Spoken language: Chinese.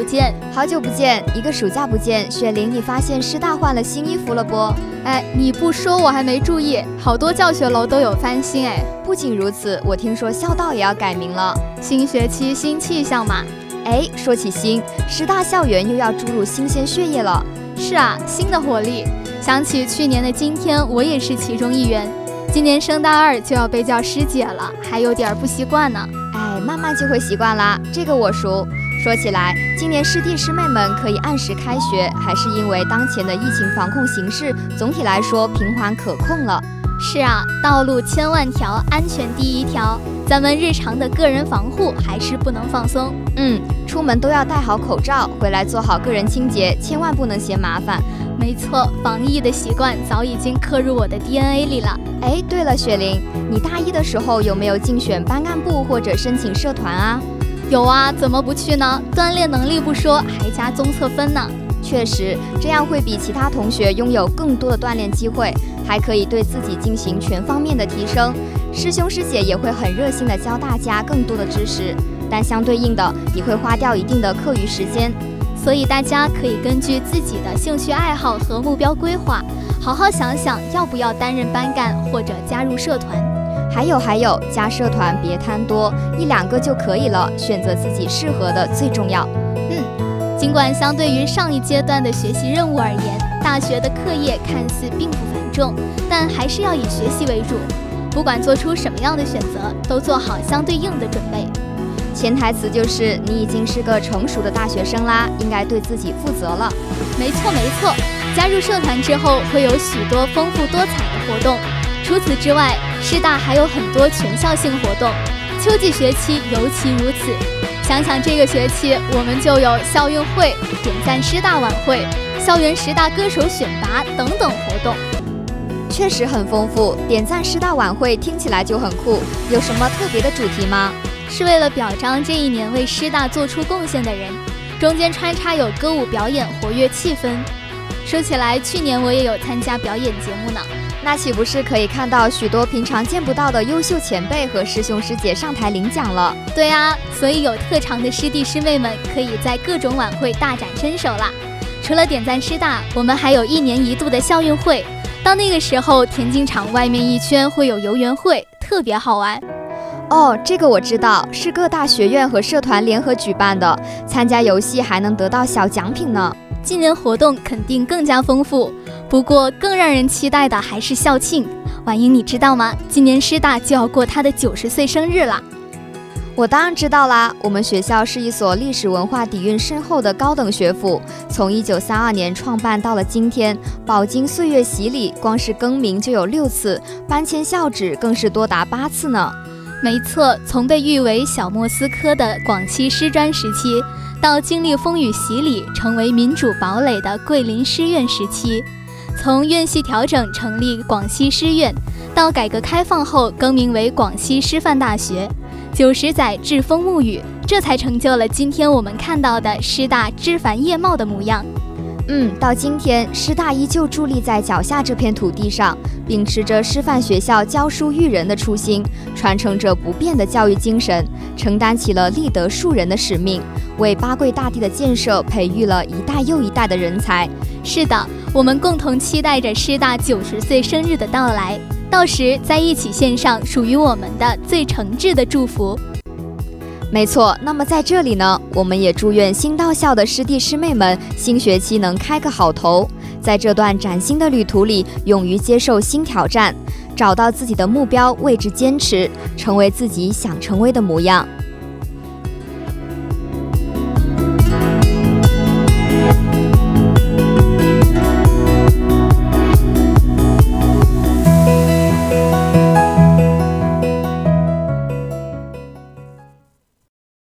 不见。 好久不见，一个暑假不见，雪玲，你发现师大换了新衣服了不？ 哎，你不说我还没注意，好多教学楼都有翻新哎。 不仅如此，我听说校道也要改名了， 新学期新气象嘛。 哎，说起新，师大校园又要注入新鲜血液了。 是啊，新的活力。想起去年的今天，我也是其中一员。今年升大2就要被叫师姐了，还有点不习惯呢。 哎，慢慢就会习惯啦，这个我熟。说起来，今年师弟师妹们可以按时开学，还是因为当前的疫情防控形势总体来说平缓可控了。 是啊，道路千万条，安全第一条。咱们日常的个人防护还是不能放松。 出门都要戴好口罩，回来做好个人清洁，千万不能嫌麻烦。 没错，防疫的习惯早已经刻入我的 DNA 里了。 哎，对了，雪玲，你大一的时候有没有竞选班干部或者申请社团啊？ 有啊，怎么不去呢？锻炼能力不说，还加综测分呢。 确实，这样会比其他同学拥有更多的锻炼机会，还可以对自己进行全方面的提升。师兄师姐也会很热心的教大家更多的知识，但相对应的也会花掉一定的课余时间。 所以大家可以根据自己的兴趣爱好和目标规划，好好想想要不要担任班干或者加入社团。 还有，加社团别贪多，1、2个就可以了，选择自己适合的最重要。 尽管相对于上一阶段的学习任务而言，大学的课业看似并不繁重，但还是要以学习为主。不管做出什么样的选择，都做好相对应的准备。 潜台词就是你已经是个成熟的大学生啦，应该对自己负责了。 没错，加入社团之后会有许多丰富多彩的活动。除此之外，师大还有很多全校性活动，秋季学期尤其如此。想想这个学期，我们就有校运会、点赞师大晚会、校园10大歌手选拔等等活动， 确实很丰富。点赞师大晚会听起来就很酷，有什么特别的主题吗？ 是为了表彰这一年为师大做出贡献的人，中间穿插有歌舞表演，活跃气氛。说起来，去年我也有参加表演节目呢。 那岂不是可以看到许多平常见不到的优秀前辈和师兄师姐上台领奖了？ 对啊，所以有特长的师弟师妹们可以在各种晚会大展身手啦。除了点赞师大，我们还有1年1度的校运会，到那个时候田径场外面一圈会有游园会，特别好玩。 哦，这个我知道，是各大学院和社团联合举办的，参加游戏还能得到小奖品呢。 今年活动肯定更加丰富，不过更让人期待的还是校庆。婉莹，你知道吗？今年师大就要过他的90岁生日啦。 我当然知道啦，我们学校是一所历史文化底蕴深厚的高等学府，从1932年创办到了今天，饱经岁月洗礼，光是更名就有6次，搬迁校址更是多达8次呢。 没错，从被誉为小莫斯科的广西师专时期，到经历风雨洗礼成为民主堡垒的桂林师院时期，从院系调整成立广西师院，到改革开放后更名为广西师范大学，90载栉风沐雨，这才成就了今天我们看到的师大枝繁叶茂的模样。 到今天，师大依旧伫立在脚下这片土地上，秉持着师范学校教书育人的初心，传承着不变的教育精神，承担起了立德树人的使命，为八桂大地的建设培育了一代又一代的人才。 是的，我们共同期待着师大90岁生日的到来，到时再一起献上属于我们的最诚挚的祝福。 没错，那么在这里呢，我们也祝愿新到校的师弟师妹们新学期能开个好头，在这段崭新的旅途里勇于接受新挑战，找到自己的目标，为之坚持，成为自己想成为的模样。